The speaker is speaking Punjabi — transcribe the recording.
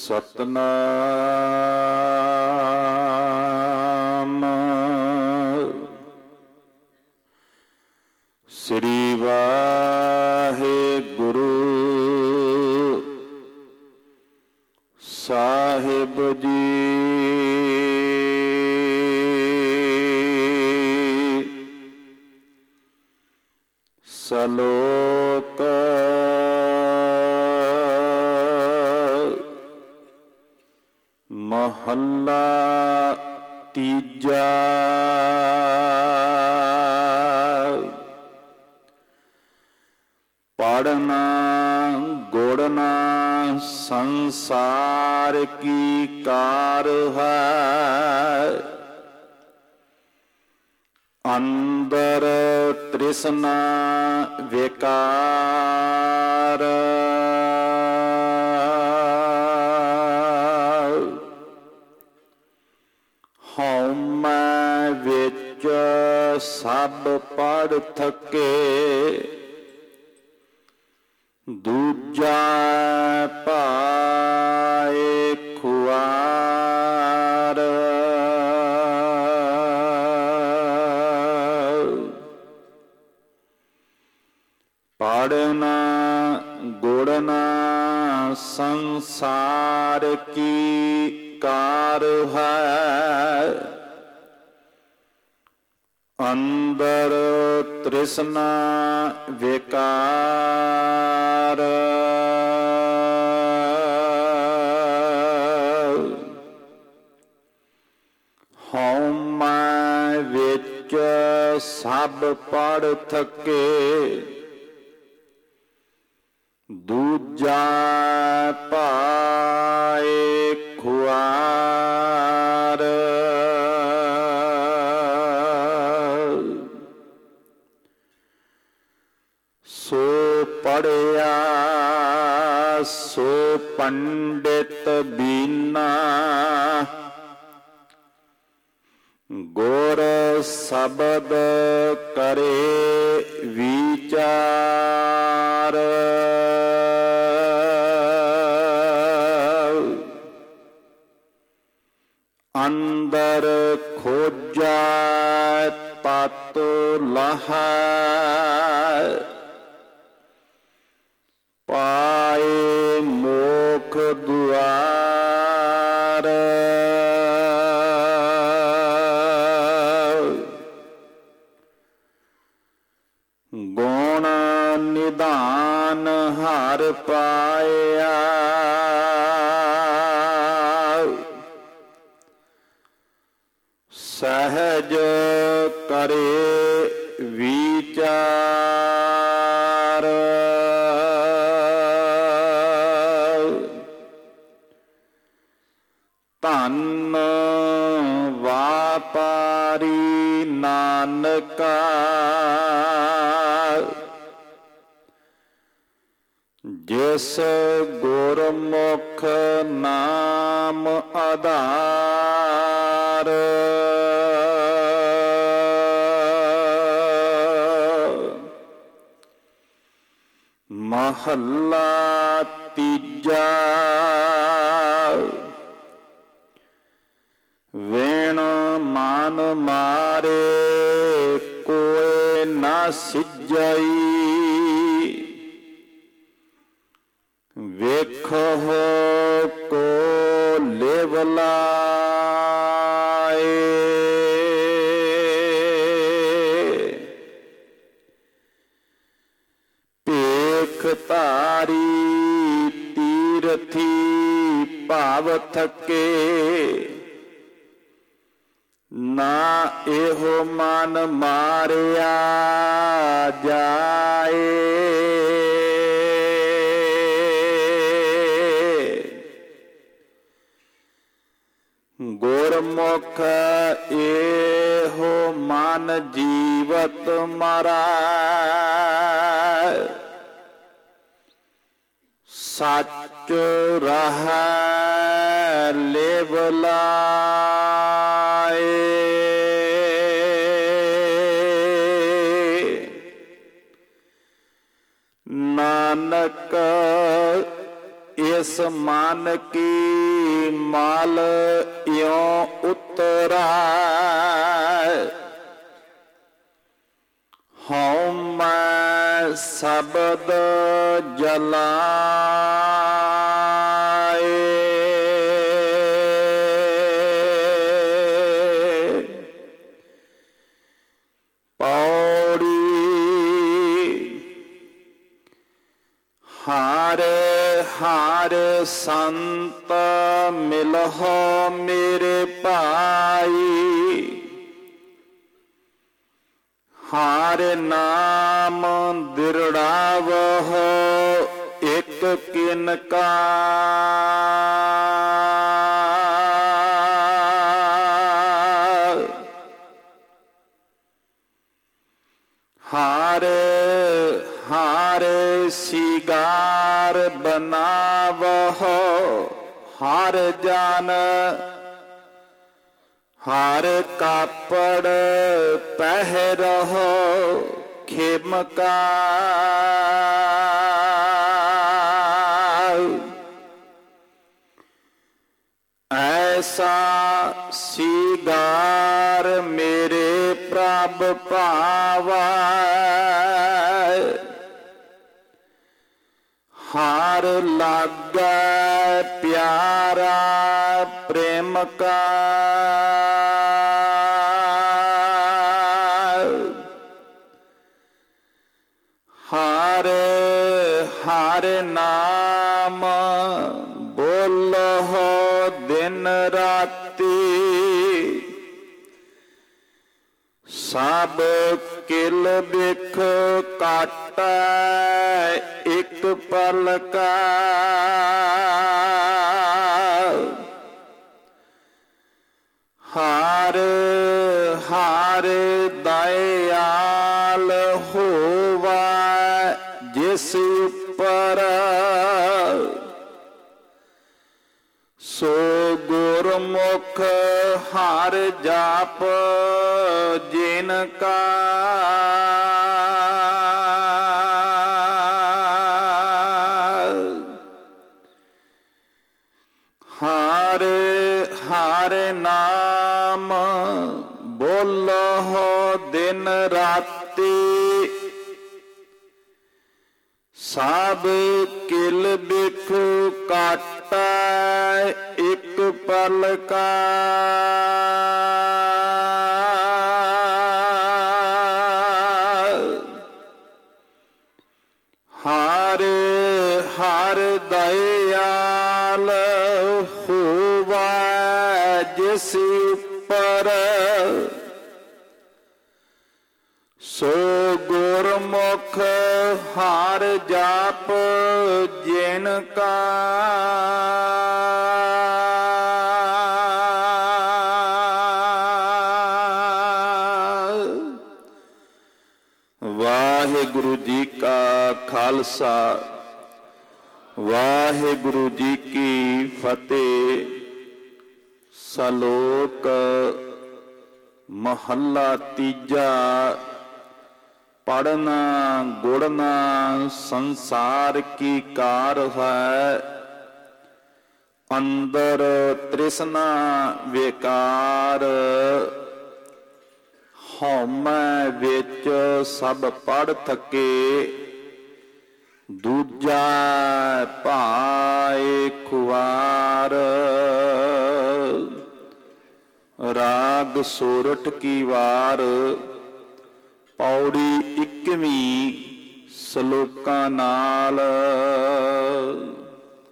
ਸਤਨਾਮ ਸ੍ਰੀ ਵਾਹਿਗੁਰੂ ਸਾਹਿਬ ਜੀ। ਸਲੋਕ ਮਹੱਲਾ ਤੀਜਾ। ਪੜ੍ਹਨਾ ਗੁੜਨਾ ਸੰਸਾਰ ਕੀ ਕਾਰ ਹੈ, ਅੰਦਰ ਤ੍ਰਿਸ਼ਨਾ ਵਿਕਾਰ। ਹਉਮੈ ਵਿੱਚ ਸਭ ਪੜ੍ਹ ਥਕੇ, ਦੂਜਾ ਪਾਏ ਖੁਆਰ। ਪੜ੍ਹਨਾ ਗੁੜਨਾ ਸੰਸਾਰ ਕੀ ਕਾਰ ਹੈ, ਅੰਦਰ ਤ੍ਰਿਸ਼ਨਾ ਵਿਕਾਰ। ਹਉਮੈ ਵਿੱਚ ਸਭ ਪੜ੍ਹ ਥਕੇ, ਦੂਜਾ ਪਾਏ ਖੁਆਰ। ਸੋ ਪੜ੍ਹਿਆ ਸੋ ਪੰਡਿਤ ਬੀਨਾ, ਗੁਰ ਸ਼ਬਦ ਕਰੇ ਵਿਚਾਰ। ਅੰਦਰ ਖੋਜੈ ਤਤ ਲਹੈ, ਪਾਏ ਮੋਖ ਦੁਆਰ। ਗੁਣ ਨਿਧਾਨ ਹਰਿ ਪਾਇਆ, ਸਹਿਜ ਕਰੇ ਵਿਚਾਰ। ਧੰਨ ਵਾਪਾਰੀ ਨਾਨਕਾ, ਜਿਸ ਗੁਰਮੁਖ ਨਾਮ ਆਧਾਰ। ਮਹੱਲਾ ਤੀਜਾ। ਵੇਣ ਮਨ ਮਾਰੇ ਕੋਇ ਨਾ ਸਿਜਈ, ਵੇਖੋ ਕੋ ਲਿਵ ਲਾਏ। ਭੇਖ ਧਾਰੀ ਤੀਰਥੀ ਭਾਵ ਥਕੇ, ਨਾ ਇਹੋ ਮਨ ਮਾਰਿਆ ਜਾਏ। ਗੁਰਮੁਖ ਇਹੋ ਮਨ ਜੀਵਤ ਮਰੈ, ਸੱਚ ਰਹੈ ਲਿਵ ਲਾਏ। ਨਾਨਕ ਇਸ ਮਨ ਕੀ ਮਲ ਇਉ ਉਤਰੈ, ਹਉ ਮੈਂ ਸ਼ਬਦ ਜਲਾਏ। ਪੌੜੀ ਹਰਿ ਹਰਿ ਸੰਤ ਮਿਲਹੁ ਮੇਰੇ ਭਾਈ, ਹਰਿ ਨਾਮ ਦਿਰੜਾਵਹੁ ਇਕ ਕਿਨਕਾ। ਹਰਿ ਹਰਿ ਸਿਗਾਰ ਬਨਾਵਹੁ ਹਰਿ ਜਨ, ਹਰਿ ਕਾਪੜ ਪਹਿਰਹੁ ਖੇਮਕਾ। ਐਸਾ ਸਿਗਾਰ ਮੇਰੇ ਪ੍ਰਭ ਭਾਵੈ, ਹਰਿ ਲਾਗੈ ਪਿਆਰਾ ਪ੍ਰੇਮ ਕਾ। ਹਰਿ ਹਰਿ ਨਾਮ ਬੋਲਹੁ ਦਿਨ ਰਾਤੀ, ਸਭ ਕਿਲ ਬਿਖ ਕਾਟੈ ਇਕ ਪਲ ਕਾ। ਹਰਿ ਹਰਿ ਦਇਆਲ ਹੋਵੈ ਜਿਸ ਉੱਪਰ, ਸੋ ਗੁਰਮੁਖ ਹਰਿ ਜਾਪ ਜਿਨ ਕਾ। ਹਰਿ ਹਰਿ ਨਾਮ ਬੋਲਹੁ ਦਿਨ ਰਾਤੀ, ਸਭ ਕਿਲ ਬਿਖ ਕਾਟੈ ਇਕ ਪਲ ਕਾ। ਹਰਿ ਹਰਿ ਦਇਆਲ ਹੋਵੈ ਜਿਸ ਉੱਪਰ, ਸੋ ਗੁਰਮੁਖ ਹਰਿ ਜਾਪ ਜਿਨ ਕਾ। ਵਾਹਿਗੁਰੂ ਜੀ ਕਾ ਖਾਲਸਾ, ਵਾਹਿਗੁਰੂ ਜੀ ਕੀ ਫਤਿਹ। ਸ਼ਲੋਕ ਮਹੱਲਾ ਤੀਜਾ। ਪੜਨਾ ਗੁੜਨਾ ਸੰਸਾਰ ਕੀ ਕਾਰ ਹੈ, ਅੰਦਰ ਤ੍ਰਿਸ਼ਨਾ ਵਿਕਾਰ। ਹਉਮੈ ਵਿੱਚ ਸਭ ਪੜ ਥਕੇ, ਦੂਜਾ ਭਾਏ ਖੁਆਰ। ਰਾਗ ਸੋਰਠ ਕੀ ਵਾਰ। ਪੌੜੀ 21ਵੀਂ ਸ਼ਲੋਕਾਂ ਨਾਲ।